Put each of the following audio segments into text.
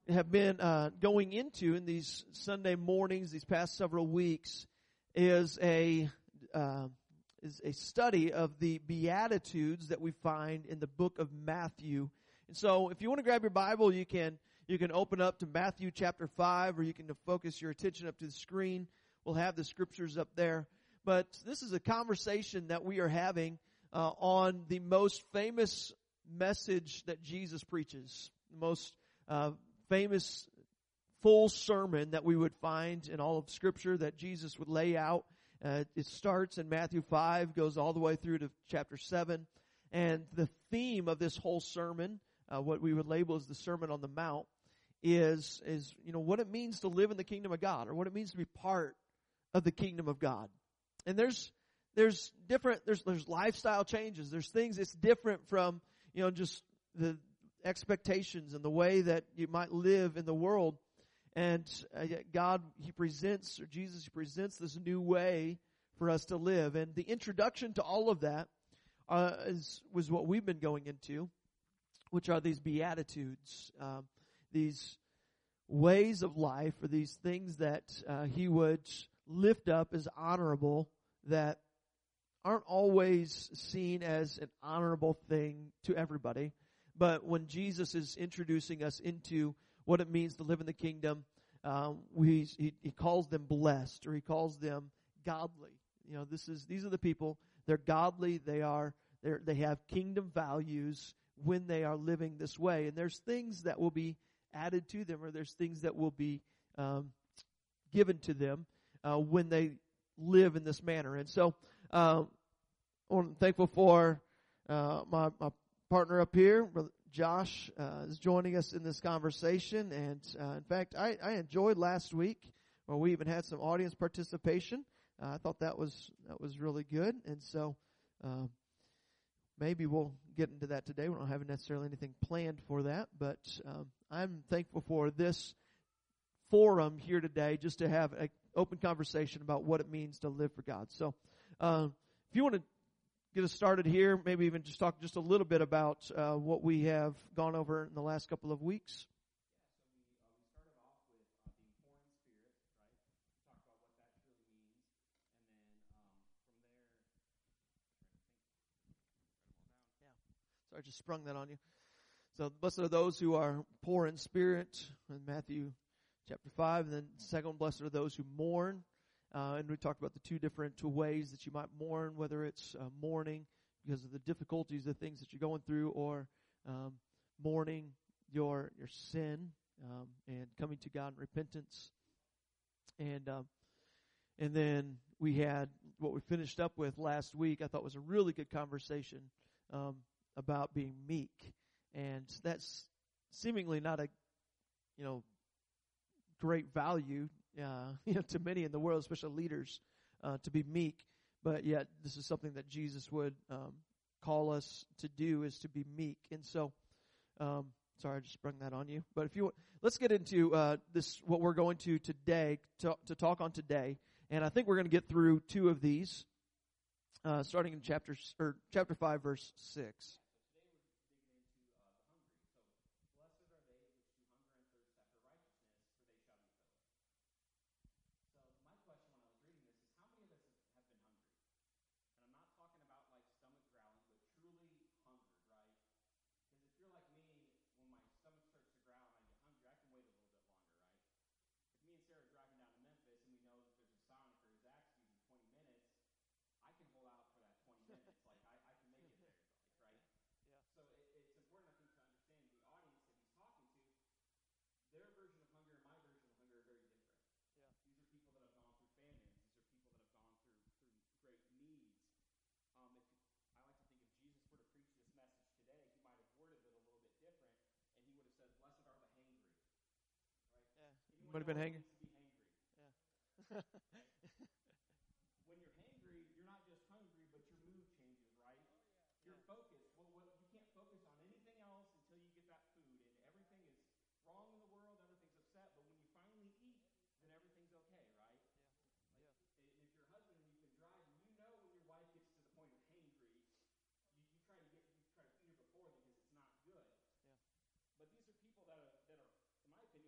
have been going into in these Sunday mornings, these past several weeks, is a study of the Beatitudes that we find in the book of Matthew. And so, if you want to grab your Bible, you can open up to Matthew chapter 5, or you can focus your attention up to the screen. We'll have the scriptures up there. But this is a conversation that we are having on the most famous message that Jesus preaches, the most famous full sermon that we would find in all of Scripture that Jesus would lay out. It starts in Matthew 5, goes all the way through to chapter 7. And the theme of this whole sermon, what we would label as the Sermon on the Mount, is what it means to live in the kingdom of God, or what it means to be part of the kingdom of God. And there's lifestyle changes. There's things that's different from, just the expectations and the way that you might live in the world. And Jesus presents this new way for us to live. And the introduction to all of that was what we've been going into, which are these Beatitudes, these ways of life, or these things that he would lift up as honorable, that aren't always seen as an honorable thing to everybody. But when Jesus is introducing us into what it means to live in the kingdom, he calls them blessed, or he calls them godly. These are the people. They're godly. They have kingdom values when they are living this way. And there's things that will be added to them, or there's things that will be given to them when they live in this manner. And so, I'm thankful for my partner up here, Brother Josh, is joining us in this conversation. And in fact, I enjoyed last week, where we even had some audience participation. I thought that was really good. And so maybe we'll get into that today. We don't have necessarily anything planned for that, but I'm thankful for this forum here today, just to have an open conversation about what it means to live for God. So if you want to get us started here, maybe even just talk just a little bit about what we have gone over in the last couple of weeks. I just sprung that on you. So, blessed are those who are poor in spirit, in Matthew chapter 5. And then second, blessed are those who mourn. And we talked about the two different ways that you might mourn, whether it's mourning because of the difficulties, the things that you're going through, or mourning your sin and coming to God in repentance. And then we had what we finished up with last week. I thought was a really good conversation about being meek, and that's seemingly not a great value to many in the world, especially leaders, to be meek. But yet this is something that Jesus would call us to do, is to be meek. And so, sorry, I just sprung that on you. But if you let's get into this, what we're going to today to talk on today. And I think we're going to get through two of these, starting in chapter 5, verse 6. Would have been hangry. Yeah. When you're hangry, you're not just hungry, but your mood changes, right? Your focus. Well, you can't focus on anything else until you get that food, and everything is wrong in the world. Everything's upset, but when you finally eat, then everything's okay, right? And if you're a husband and you've been driving, when your wife gets to the point of hangry, you try to feed her before, because it's not good. Yeah. But these are people that are, in my opinion,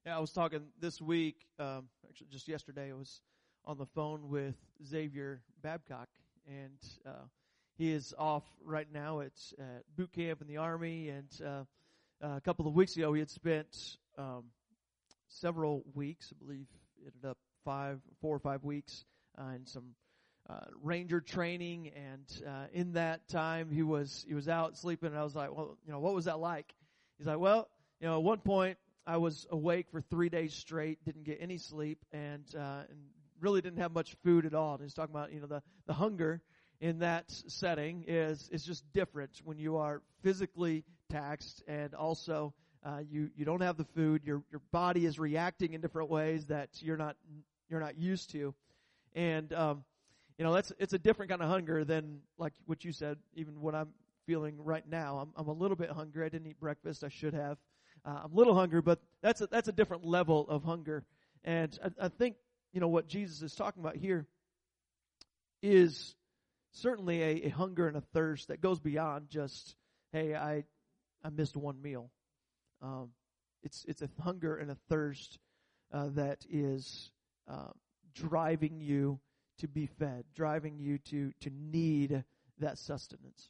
Yeah, I was talking this week, actually just yesterday, I was on the phone with Xavier Babcock, and he is off right now at boot camp in the Army, and a couple of weeks ago he had spent several weeks, I believe it ended up 4 or 5 weeks, in some ranger training, and in that time he was out sleeping, and I was like, well, what was that like? He's like, well, at one point I was awake for 3 days straight, didn't get any sleep, and really didn't have much food at all. And he's talking about, the hunger in that setting is just different when you are physically taxed, and also you don't have the food. Your body is reacting in different ways that you're not used to, and it's a different kind of hunger than like what you said. Even what I'm feeling right now, I'm a little bit hungry. I didn't eat breakfast. I should have. I'm a little hungry, but that's a different level of hunger. And I think what Jesus is talking about here is certainly a hunger and a thirst that goes beyond just, hey, I missed one meal. It's a hunger and a thirst that is driving you to be fed, driving you to need that sustenance.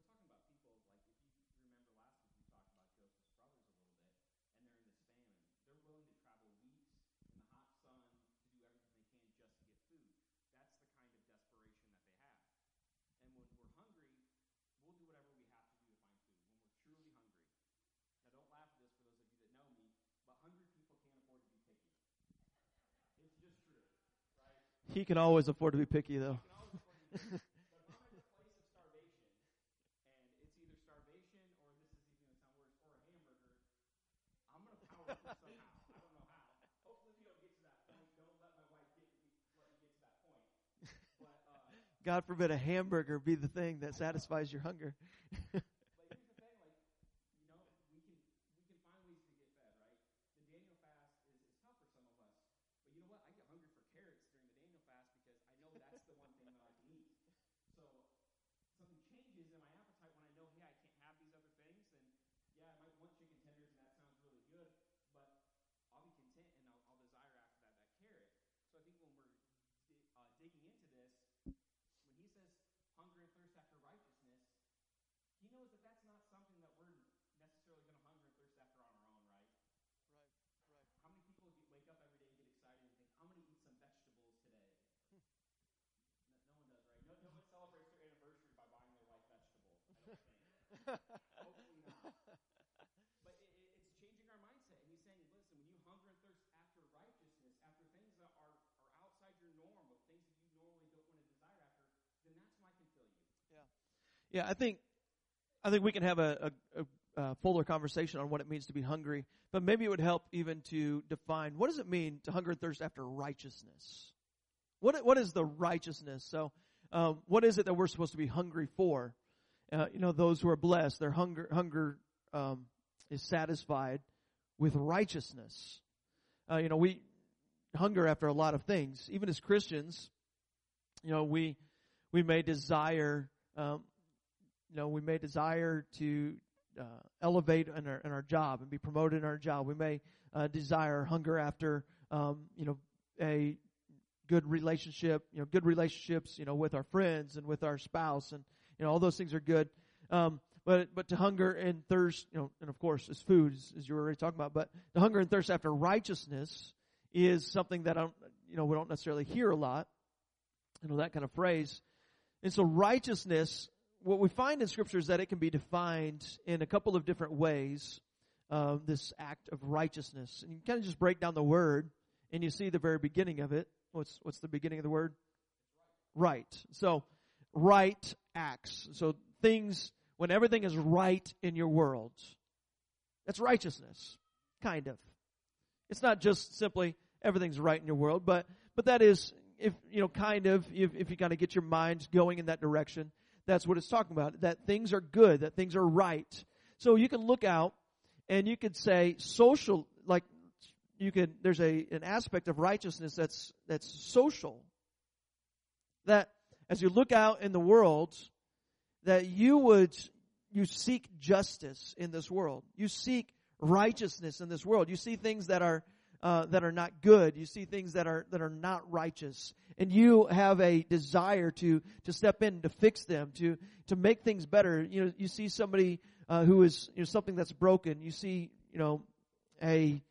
He can always afford to be picky, though. But if I'm in a place of starvation, and it's either starvation or this is even going to sound worse, or a hamburger, I'm going to power through somehow. I don't know how. Hopefully we don't get to that point. Don't let my wife let me get to that point. But God forbid a hamburger be the thing that satisfies your hunger. But here's the thing, we can find ways to get fed, right? The Daniel fast is tough for some of us. But you know what? I get hungry for carrots during the Daniel fast because I know that's the one thing that I can eat. So something changes in my appetite when I know, hey, I can't have these other things. And yeah, I might want chicken tenders, and that sounds really good, but I'll be content and I'll desire after that carrot. So I think when we're digging into this, when he says hunger and thirst after righteousness, he knows that that's not something that we're necessarily going to hunger and thirst after on our own, right? Right. How many people wake up every day and get excited and think, I'm going to eat some vegetables today? No one does, right? No one celebrates their anniversary by buying their wife vegetables, I don't think. Hopefully not. But it's changing our mindset. And he's saying, listen, when you hunger and thirst after righteousness, after things that are outside your norm, of things that you normally don't want to desire after, then that's when I can fill you. Yeah, I think we can have a fuller conversation on what it means to be hungry, but maybe it would help even to define, what does it mean to hunger and thirst after righteousness? What is the righteousness? So, what is it that we're supposed to be hungry for? Those who are blessed, their hunger is satisfied with righteousness. We hunger after a lot of things. Even as Christians, we may desire, to elevate in our job and be promoted in our job. We may desire hunger after, a good relationship, good relationships, with our friends and with our spouse, and all those things are good. But to hunger and thirst, and of course, as food, as you were already talking about, but to hunger and thirst after righteousness is something that we don't necessarily hear a lot, that kind of phrase. And so righteousness, what we find in Scripture is that it can be defined in a couple of different ways, this act of righteousness. And you kind of just break down the word, and you see the very beginning of it. What's the beginning of the word? Right. So, right acts. So things, when everything is right in your world, that's righteousness, kind of. It's not just simply everything's right in your world, but that is, if you kind of get your mind going in that direction, that's what it's talking about, that things are good, that things are right. So you can look out and you could say social, there's an aspect of righteousness that's social. That as you look out in the world, that you seek justice in this world. You seek righteousness in this world. You see things that are that are not good. You see things that are not righteous, and you have a desire to step in to fix them, to make things better. You see somebody who is something that's broken. You see a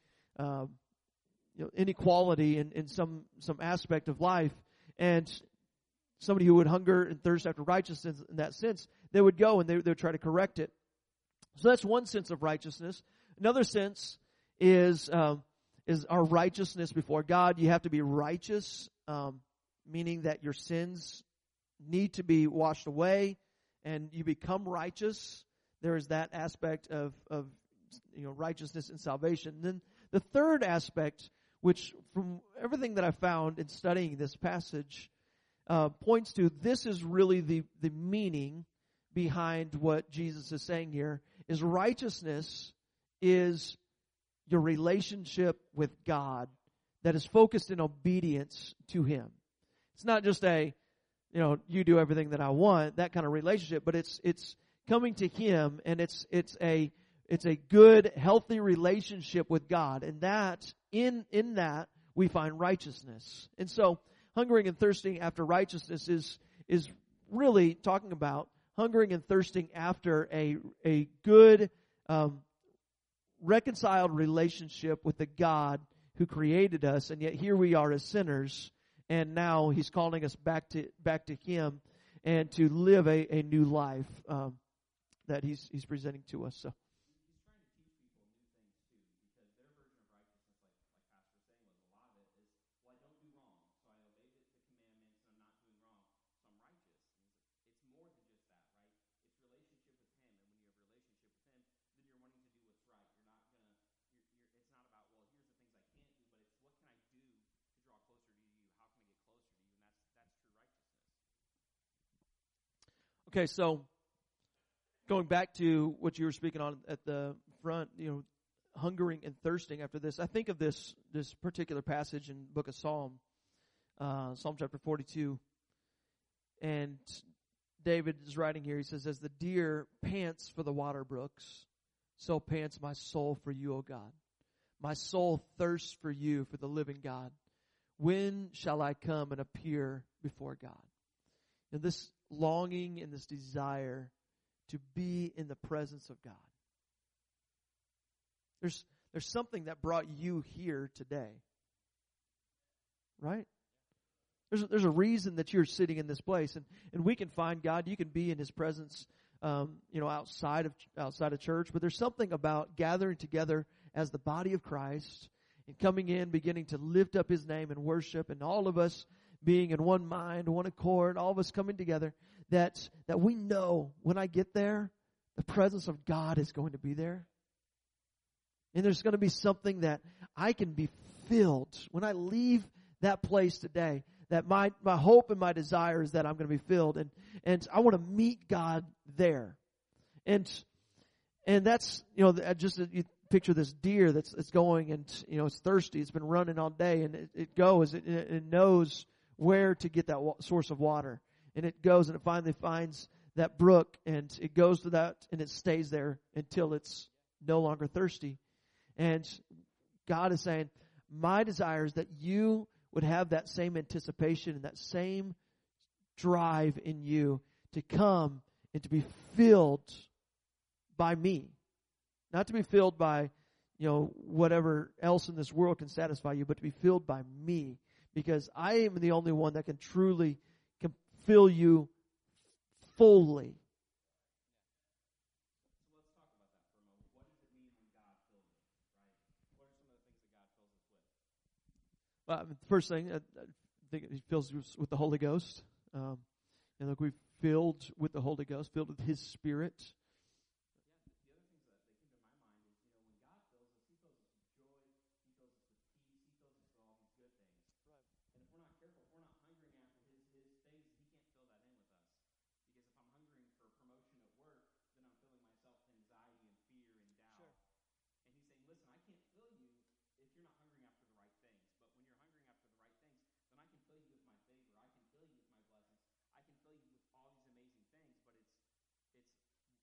inequality in some aspect of life, and somebody who would hunger and thirst after righteousness in that sense, they would go and they would try to correct it. So that's one sense of righteousness. Another sense is our righteousness before God. You have to be righteous, meaning that your sins need to be washed away, and you become righteous. There is that aspect of righteousness and salvation. And then the third aspect, which from everything that I found in studying this passage, points to this is really the meaning behind what Jesus is saying here, is righteousness is your relationship with God that is focused in obedience to Him. It's not just you do everything that I want, that kind of relationship, but it's coming to Him, and it's a good, healthy relationship with God, and that in that we find righteousness. And so, hungering and thirsting after righteousness is really talking about hungering and thirsting after a good, reconciled relationship with the God who created us, and yet here we are as sinners, and now He's calling us back to Him and to live a new life that He's presenting to us. So. Okay, so going back to what you were speaking on at the front, hungering and thirsting after this, I think of this particular passage in the book of Psalm chapter 42. And David is writing here, he says, "As the deer pants for the water brooks, so pants my soul for you, O God. My soul thirsts for you, for the living God. When shall I come and appear before God?" And this longing and this desire to be in the presence of God. There's something that brought you here today. Right? There's a reason that you're sitting in this place, and we can find God. You can be in His presence, outside of church. But there's something about gathering together as the body of Christ and coming in, beginning to lift up His name and worship, and all of us being in one mind, one accord, all of us coming together. That we know when I get there, the presence of God is going to be there, and there's going to be something that I can be filled when I leave that place today. That my hope and my desire is that I'm going to be filled, and I want to meet God there, and that's just you picture this deer that's going, and it's thirsty, it's been running all day, and it goes, it knows where to get that source of water, and it goes and it finally finds that brook, and it goes to that, and it stays there until it's no longer thirsty. And God is saying, my desire is that you would have that same anticipation and that same drive in you to come and to be filled by me. Not to be filled by, whatever else in this world can satisfy you, but to be filled by me. Because I am the only one that can truly fill you fully. Well, the first thing, I think He fills us with the Holy Ghost. And look, we're filled with the Holy Ghost, filled with His Spirit.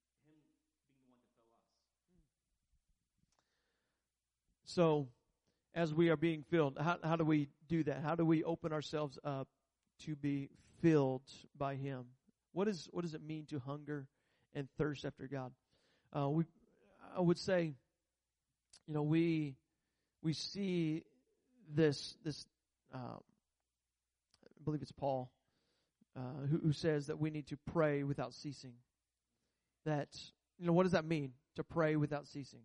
So, as we are being filled, how do we do that? How do we open ourselves up to be filled by Him? What does it mean to hunger and thirst after God? I would say, we see this. I believe it's Paul who says that we need to pray without ceasing. That what does that mean to pray without ceasing?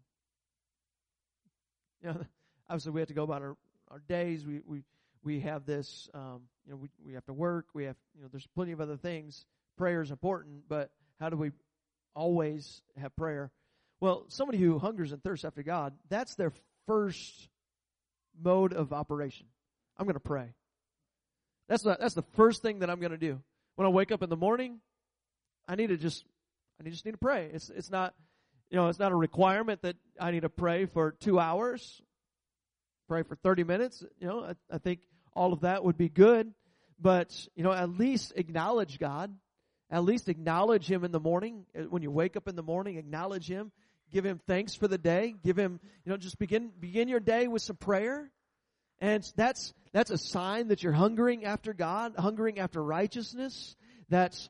Obviously we have to go about our days. We have this. We have to work. We have there's plenty of other things. Prayer is important, but how do we always have prayer? Well, somebody who hungers and thirsts after God, that's their first mode of operation. I'm going to pray. That's the first thing that I'm going to do. When I wake up in the morning, I just need to pray. It's not, it's not a requirement that I need to pray for 2 hours, pray for 30 minutes. I think all of that would be good, but at least acknowledge God. At least acknowledge Him in the morning. When you wake up in the morning, acknowledge Him. Give Him thanks for the day. Give Him, just begin your day with some prayer. And that's a sign that you're hungering after God, hungering after righteousness. Then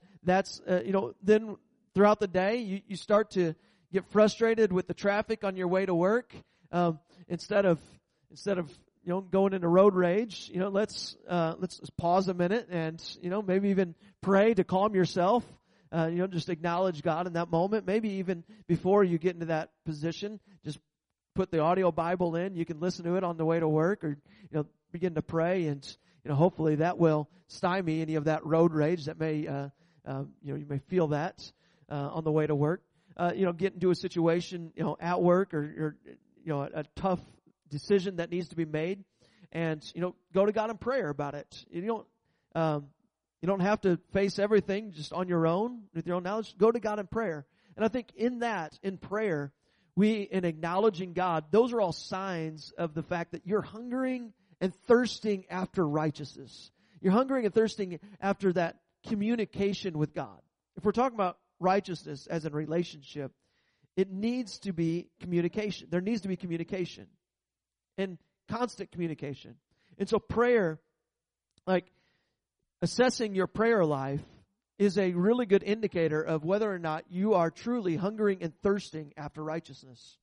throughout the day, you start to get frustrated with the traffic on your way to work. Instead of going into road rage, let's pause a minute and, maybe even pray to calm yourself. Just acknowledge God in that moment. Maybe even before you get into that position, just put the audio Bible in. You can listen to it on the way to work, or, begin to pray, and, hopefully that will stymie any of that road rage that may, you may feel that, on the way to work. Get into a situation, at work or a tough decision that needs to be made, and go to God in prayer about it. You don't have to face everything just on your own with your own knowledge. Go to God in prayer. And I think in prayer, in acknowledging God, those are all signs of the fact that you're hungering and thirsting after righteousness. You're hungering and thirsting after that communication with God. If we're talking about righteousness as a relationship, it needs to be communication. There needs to be communication and constant communication. And so prayer, assessing your prayer life, is a really good indicator of whether or not you are truly hungering and thirsting after righteousness.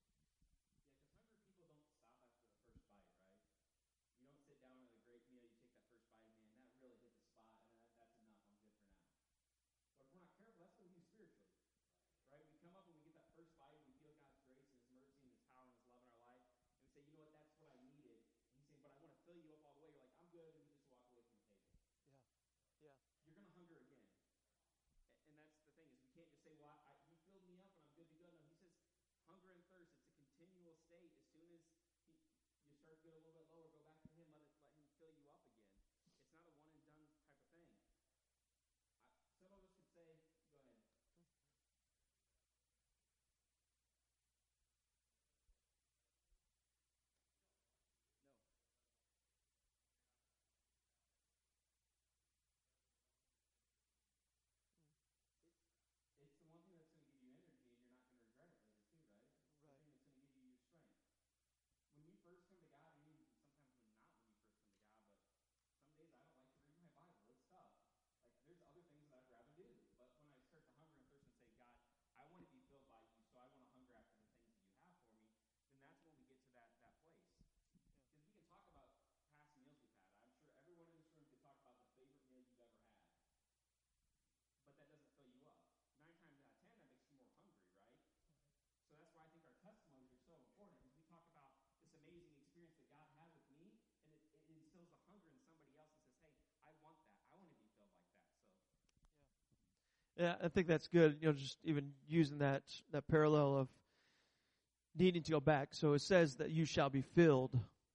Yeah, I think that's good. Just even using that parallel of needing to go back. So it says that you shall be filled.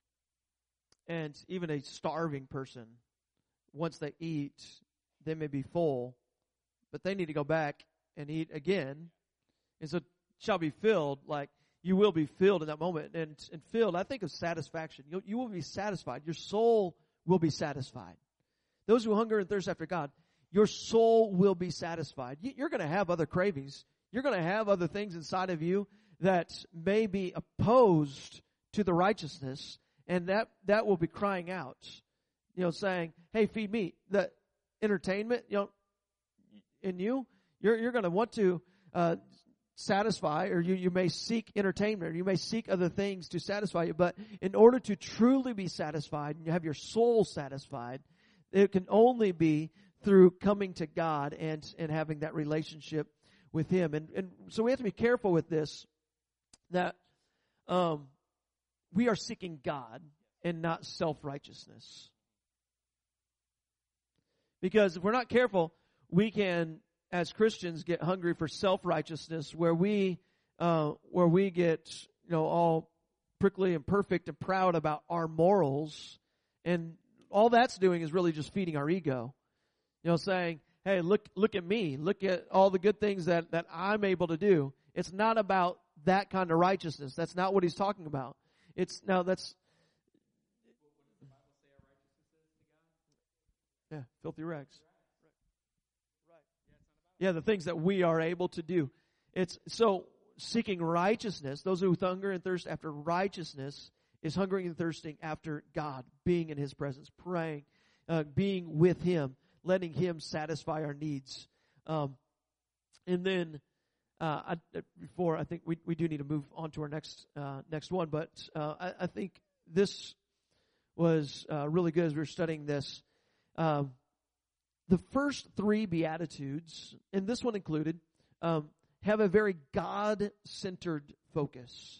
And even a starving person, once they eat, they may be full, but they need to go back and eat again. And so shall be filled, like you will be filled in that moment. And filled, I think of satisfaction. You will be satisfied. Your soul will be satisfied. Those who hunger and thirst after God, your soul will be satisfied. You're going to have other cravings. You're going to have other things inside of you that may be opposed to the righteousness And that will be crying out, saying, hey, feed me. The entertainment, in you're going to want to satisfy, or you may seek entertainment, or you may seek other things to satisfy you. But in order to truly be satisfied and you have your soul satisfied, it can only be through coming to God and having that relationship with Him. And so we have to be careful with this, that we are seeking God and not self-righteousness. Because if we're not careful, we can, as Christians, get hungry for self-righteousness, where we get all prickly and perfect and proud about our morals, and all that's doing is really just feeding our ego. Saying, hey, look at me, look at all the good things that I'm able to do. It's not about that kind of righteousness. That's not what he's talking about. That's. What does the Bible say our righteousness is to God? Yeah, filthy rags. Yeah, the things that we are able to do. It's so seeking righteousness. Those who hunger and thirst after righteousness is hungering and thirsting after God, being in His presence, praying, being with Him, letting Him satisfy our needs. And then, before I think we do need to move on to our next one, but I think this was really good as we were studying this. The first three Beatitudes, and this one included, have a very God-centered focus.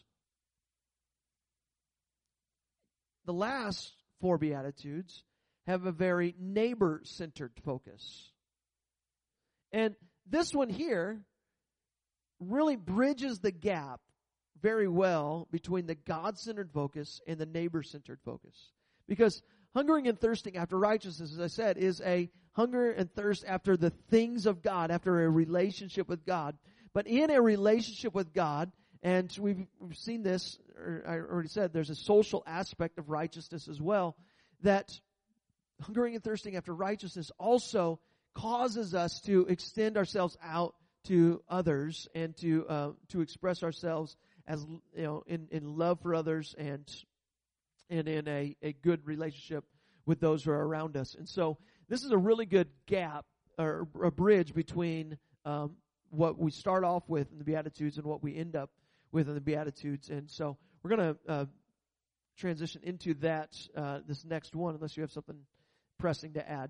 The last four Beatitudes have a very neighbor-centered focus. And this one here really bridges the gap very well between the God-centered focus and the neighbor-centered focus. Because hungering and thirsting after righteousness, as I said, is a hunger and thirst after the things of God, after a relationship with God. But in a relationship with God, and we've seen this, or I already said, there's a social aspect of righteousness as well, that hungering and thirsting after righteousness also causes us to extend ourselves out to others and to express ourselves as in love for others and in a good relationship with those who are around us. And so this is a really good gap or a bridge between what we start off with in the Beatitudes and what we end up with in the Beatitudes. And so we're going to transition into that this next one, unless you have something pressing to add.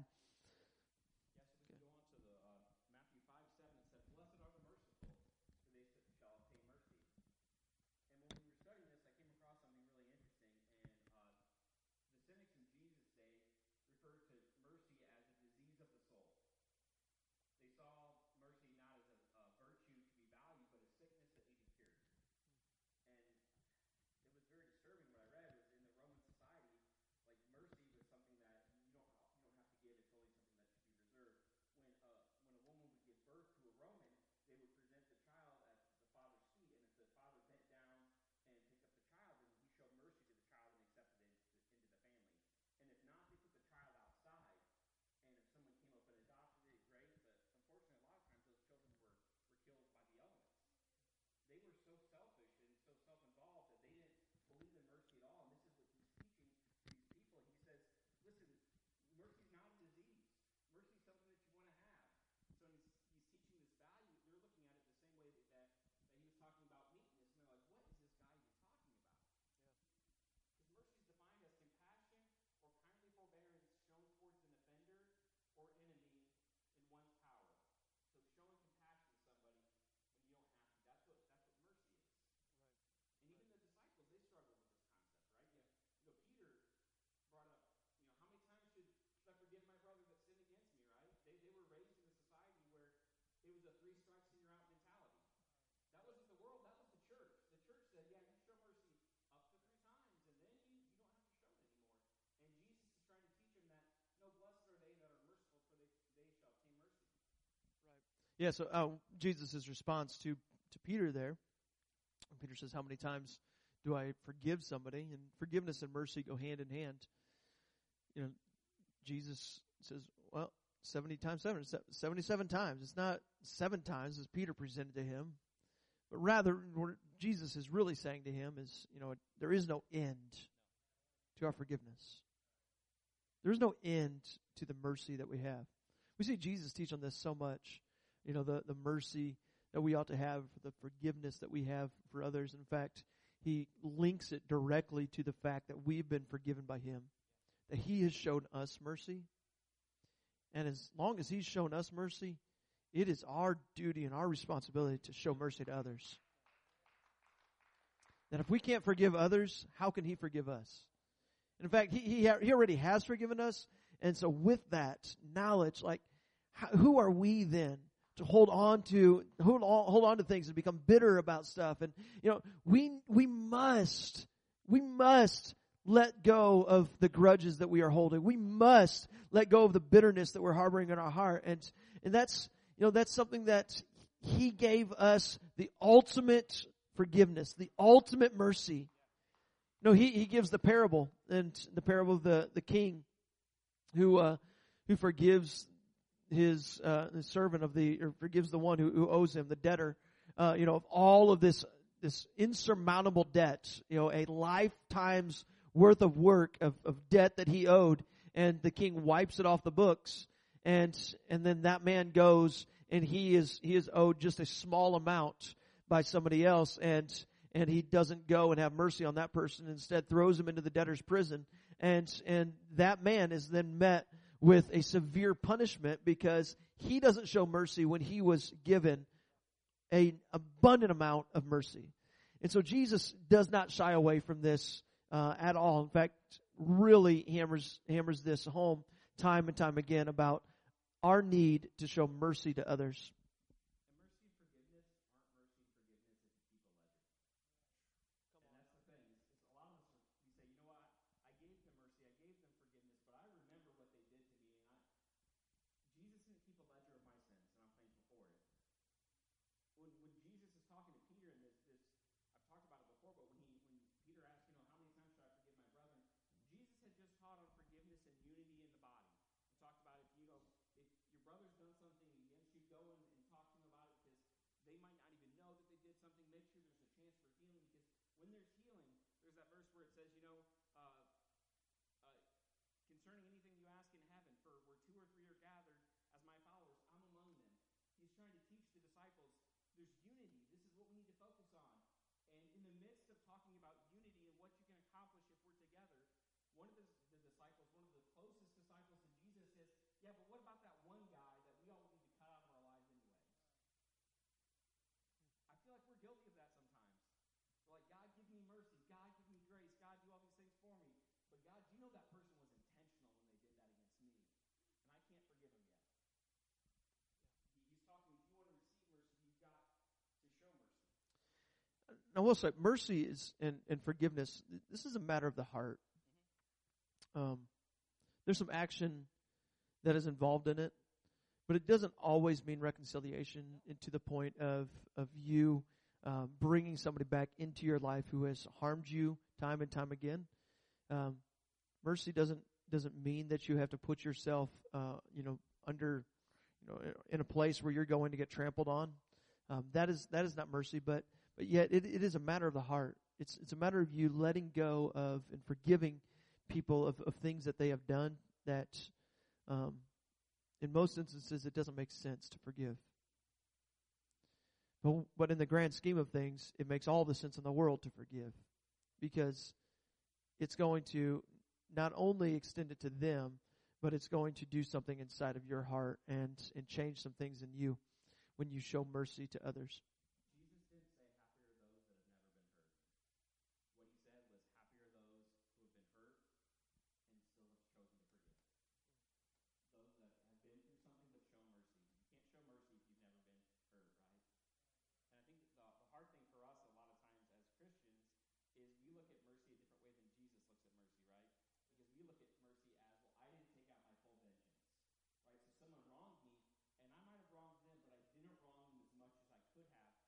Yeah, so Jesus' response to Peter there, Peter says, how many times do I forgive somebody? And forgiveness and mercy go hand in hand. Jesus says, well, 70 times 7, 77 times. It's not 7 times as Peter presented to him, but rather what Jesus is really saying to him is, there is no end. to our forgiveness. There's no end to the mercy that we have. We see Jesus teach on this so much. The mercy that we ought to have, the forgiveness that we have for others. In fact, he links it directly to the fact that we've been forgiven by him, that he has shown us mercy. And as long as he's shown us mercy, it is our duty and our responsibility to show mercy to others. That if we can't forgive others, how can he forgive us? In fact, he already has forgiven us. And so with that knowledge, who are we then to hold on to things and become bitter about stuff? And we must let go of the grudges that we are holding. We must let go of the bitterness that we're harboring in our heart. And that's something that he gave us, the ultimate forgiveness, the ultimate mercy. He gives the parable, and the parable of the king who forgives his servant or forgives the one who owes him, the debtor, of all of this insurmountable debt, a lifetime's worth of work of debt that he owed, and the king wipes it off the books, and then that man goes and he is owed just a small amount by somebody else, and he doesn't go and have mercy on that person, instead throws him into the debtor's prison, and that man is then met with a severe punishment because he doesn't show mercy when he was given an abundant amount of mercy. And so Jesus does not shy away from this at all. In fact, really hammers this home time and time again about our need to show mercy to others. They might not even know that they did something. Make sure there's a chance for healing, because when there's healing, there's that verse where it says, concerning anything you ask in heaven, for where 2 or 3 are gathered as my followers, I'm among them. He's trying to teach the disciples there's unity. This is what we need to focus on. And in the midst of talking about unity and what you can accomplish if we're together, one of the disciples, one of the closest disciples to Jesus says, yeah, but what about that one guy that we all need to cut out of our lives anyway? I feel like we're guilty of that sometimes. We're like, God, give me mercy. God, give me grace. God, do all these things for me. But God, you know that person was intentional when they did that against me, and I can't forgive them yet. He's talking, if you want to receive mercy, you've got to show mercy. Now, we'll say mercy is and forgiveness. This is a matter of the heart. There's some action that is involved in it, but it doesn't always mean reconciliation, to the point of you bringing somebody back into your life who has harmed you time and time again. Mercy doesn't mean that you have to put yourself, under, in a place where you're going to get trampled on. That is not mercy, but yet it is a matter of the heart. It's a matter of you letting go of and forgiving people of things that they have done that, in most instances, it doesn't make sense to forgive. But in the grand scheme of things, it makes all the sense in the world to forgive, because it's going to not only extend it to them, but it's going to do something inside of your heart and change some things in you when you show mercy to others. Jesus didn't say happy are those that have never been hurt. What he said was happy are those who have been hurt and still have chosen to forgive. Those that have been through something but show mercy. You can't show mercy if you've never been hurt, right? And I think the hard thing for us a lot of times as Christians is we look at mercy a different way than Jesus looks at mercy, right? Because we look at mercy as, well, I didn't take out my full vengeance, right? So someone wronged me, and I might have wronged them, but I didn't wrong them as much as I could have,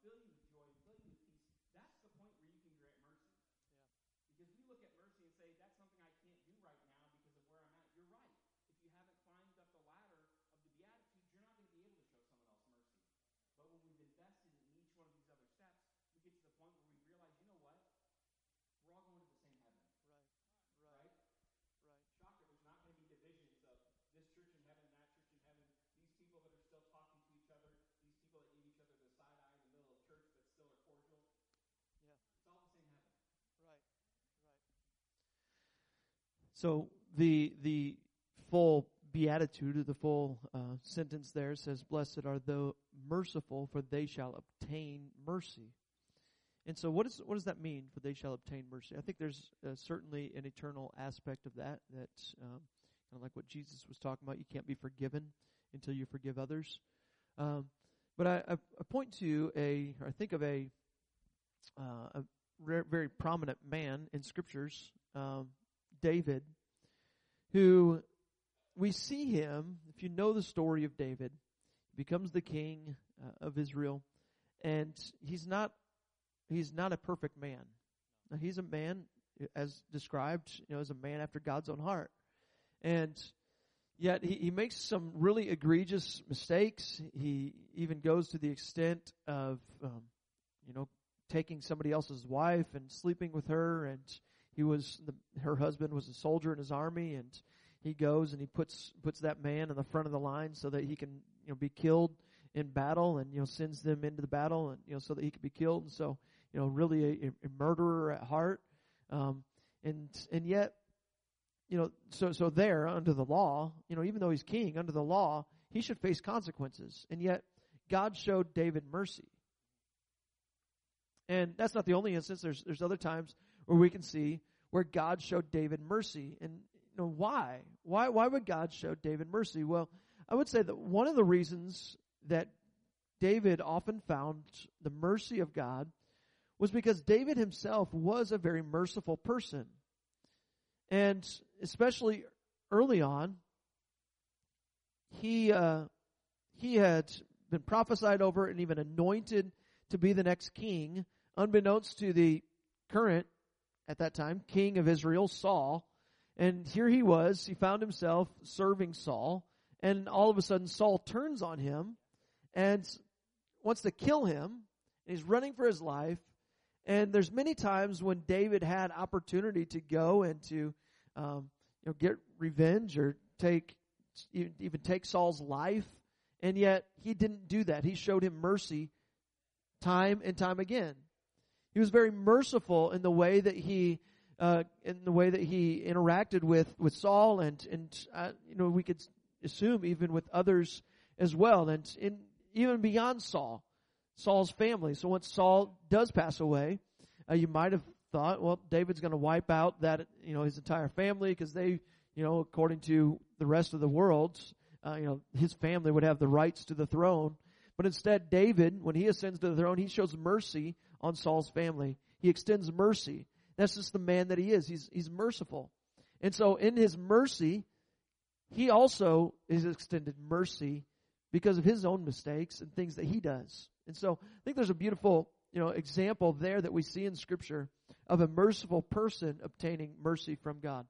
fill you with joy and fill you with peace, that's the point where you can grant mercy. Because we look at mercy and say, that's something I can't do right now because of where I'm at. You're right. If you haven't climbed up the ladder of the Beatitudes, you're not going to be able to show someone else mercy. But when we've invested in each one of these other steps, we get to the point where we realize, you know what? We're all going to the same heaven. Right? Shocker, there's not going to be divisions of this church in heaven, that church in heaven, these people that are still talking to each other, these people that give each other the side eye in the middle of church but still are cordial. Yeah. It's all the same heaven. Right. So the full beatitude, the full sentence there says, "Blessed are the merciful, for they shall obtain mercy." And so, what does that mean? For they shall obtain mercy. I think there's certainly an eternal aspect of that. That kind of like what Jesus was talking about. You can't be forgiven until you forgive others. But I point to I think of a very prominent man in scriptures, David, who we see him, if you know the story of David, he becomes the king of Israel, and he's not a perfect man. Now, he's a man, as described, as a man after God's own heart. And yet he makes some really egregious mistakes. He even goes to the extent of, taking somebody else's wife and sleeping with her. And her husband was a soldier in his army, and he goes and he puts that man in the front of the line so that he can, be killed in battle, and, sends them into the battle, and, so that he could be killed. And so, really a murderer at heart. And yet, so there under the law, even though he's king, under the law, he should face consequences. And yet God showed David mercy. And that's not the only instance. There's other times where we can see where God showed David mercy. And why? Why would God show David mercy? Well, I would say that one of the reasons that David often found the mercy of God was because David himself was a very merciful person. And especially early on, he had been prophesied over and even anointed to be the next king, unbeknownst to the current, at that time, king of Israel, Saul. And here he found himself serving Saul, and all of a sudden Saul turns on him and wants to kill him, and he's running for his life. And there's many times when David had opportunity to go and to get revenge or even take Saul's life, and yet he didn't do that. He showed him mercy time and time again. He was very merciful in the way that he interacted with Saul, and we could assume even with others as well, and even beyond Saul's family. So once Saul does pass away, you might have thought, well, David's going to wipe out that his entire family, because they, according to the rest of the world, his family would have the rights to the throne. But instead, David, when he ascends to the throne, he shows mercy on Saul's family. He extends mercy. That's just the man that he is. He's merciful. And so in his mercy, he also is extended mercy because of his own mistakes and things that he does. And so I think there's a beautiful, example there that we see in Scripture of a merciful person obtaining mercy from God.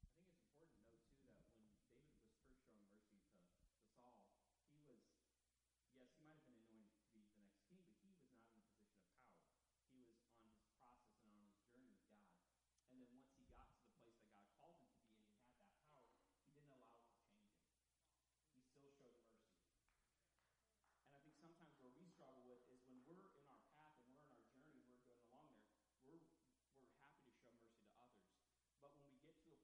Sometimes where we struggle with is when we're in our path and we're in our journey, we're going along there, we're happy to show mercy to others. But when we get to a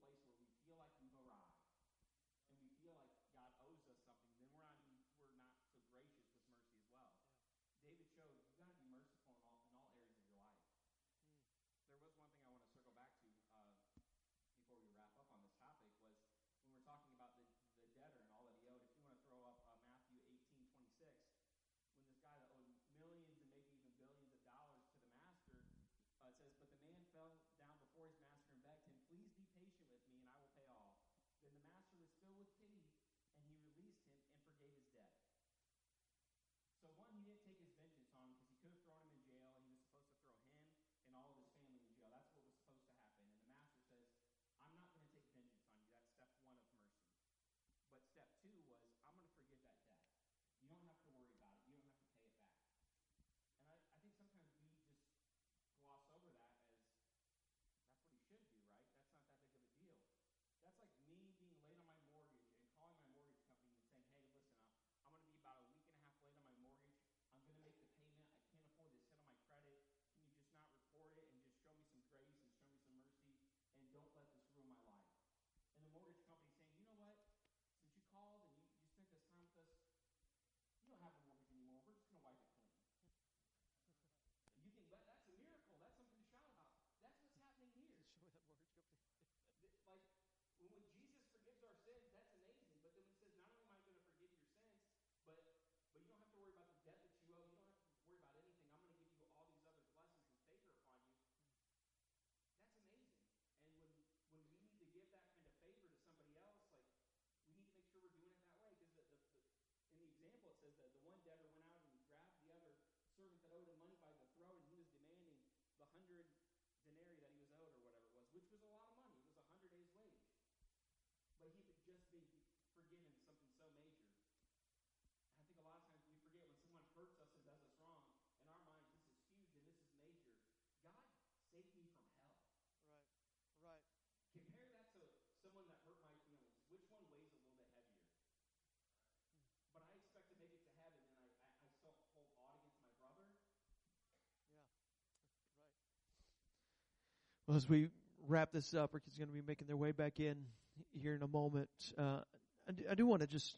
Well, as we wrap this up, Rick is going to be making their way back in here in a moment. I do want to just,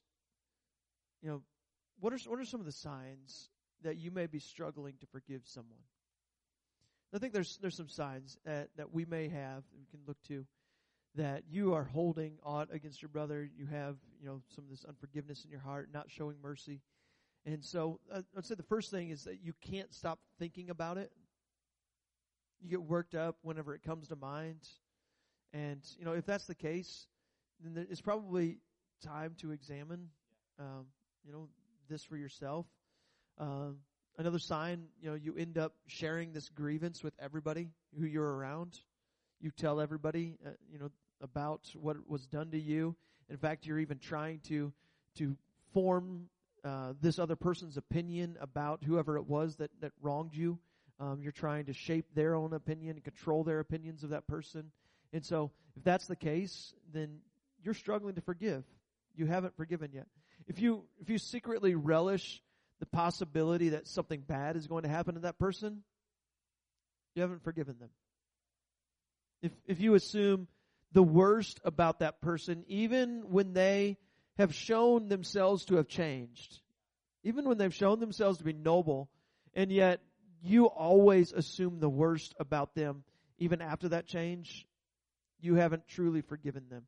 what are some of the signs that you may be struggling to forgive someone? I think there's some signs that we may have that we can look to, that you are holding aught against your brother. You have, some of this unforgiveness in your heart, not showing mercy. And so I'd say the first thing is that you can't stop thinking about it. You get worked up whenever it comes to mind. And, if that's the case, then it's probably time to examine, this for yourself. Another sign, you end up sharing this grievance with everybody who you're around. You tell everybody, about what was done to you. In fact, you're even trying to form this other person's opinion about whoever it was that wronged you. You're trying to shape their own opinion and control their opinions of that person. And so if that's the case, then you're struggling to forgive. You haven't forgiven yet. If you secretly relish the possibility that something bad is going to happen to that person, you haven't forgiven them. If you assume the worst about that person, even when they have shown themselves to have changed, even when they've shown themselves to be noble, and yet you always assume the worst about them, even after that change, you haven't truly forgiven them.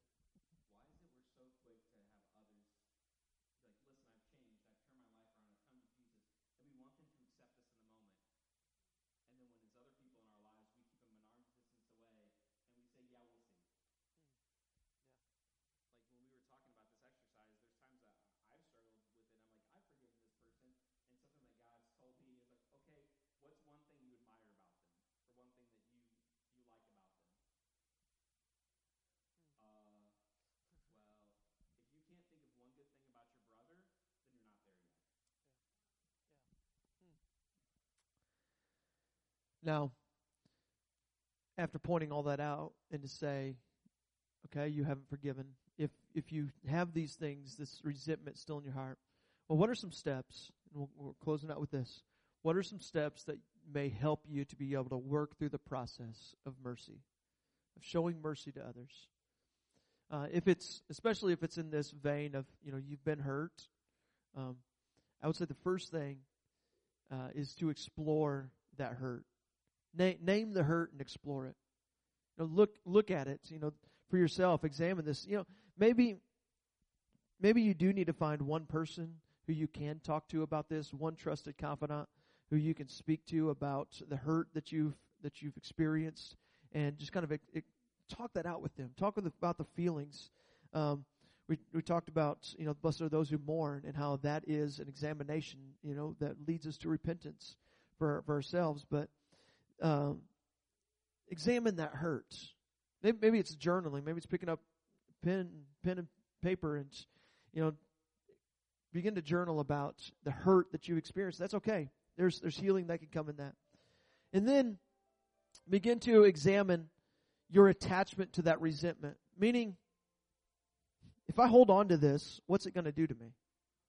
Now, after pointing all that out and to say, okay, you haven't forgiven, if you have these things, this resentment still in your heart, well, what are some steps? And we're closing out with this. What are some steps that may help you to be able to work through the process of mercy, of showing mercy to others? Especially if it's in this vein of, you've been hurt, I would say the first thing is to explore that hurt. Name the hurt and explore it. Look at it. For yourself. Examine this. Maybe you do need to find one person who you can talk to about this, one trusted confidant who you can speak to about the hurt that you've experienced, and just kind of talk that out with them. Talk about the feelings. We talked about blessed are those who mourn, and how that is an examination that leads us to repentance for ourselves, but. Examine that hurt. Maybe it's journaling. Maybe it's picking up pen and paper and begin to journal about the hurt that you experienced. That's okay. There's healing that can come in that. And then begin to examine your attachment to that resentment. Meaning, if I hold on to this, what's it going to do to me?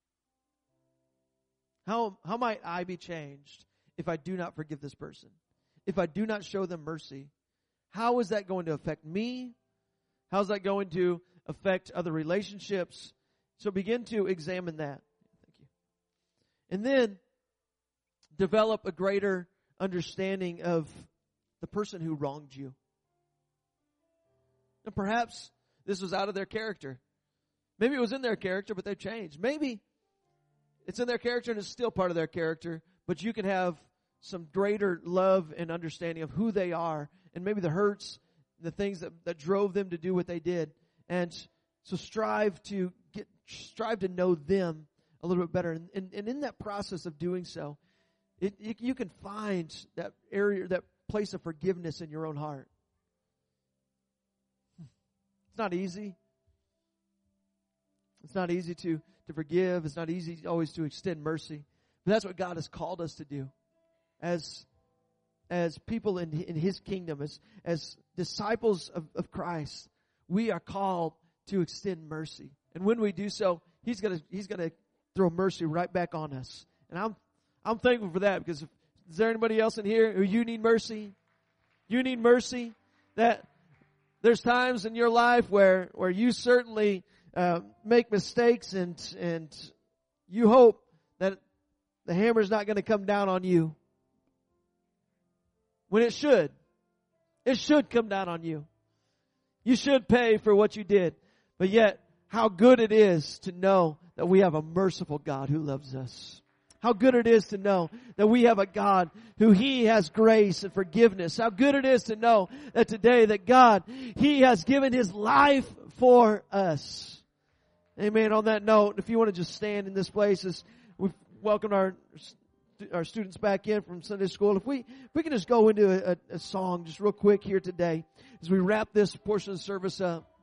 How might I be changed if I do not forgive this person? If I do not show them mercy, how is that going to affect me? How is that going to affect other relationships? So begin to examine that. Thank you. And then develop a greater understanding of the person who wronged you. And perhaps this was out of their character. Maybe it was in their character, but they've changed. Maybe it's in their character and it's still part of their character, but you can have some greater love and understanding of who they are, and maybe the hurts, the things that drove them to do what they did. And so strive to know them a little bit better. And in that process of doing so, you can find that area, that place of forgiveness in your own heart. It's not easy. It's not easy to forgive. It's not easy always to extend mercy. But that's what God has called us to do. As people in His kingdom, as disciples of Christ, we are called to extend mercy. And when we do so, He's gonna throw mercy right back on us. And I'm thankful for that, because is there anybody else in here who you need mercy? You need mercy? that there's times in your life where you certainly make mistakes and you hope that the hammer's not going to come down on you. When it should. It should come down on you. You should pay for what you did. But yet, how good it is to know that we have a merciful God who loves us. How good it is to know that we have a God who He has grace and forgiveness. How good it is to know that today that God, He has given His life for us. Amen. On that note, if you want to just stand in this place as we've welcomed our students back in from Sunday school, if we can just go into a song just real quick here today as we wrap this portion of the service up.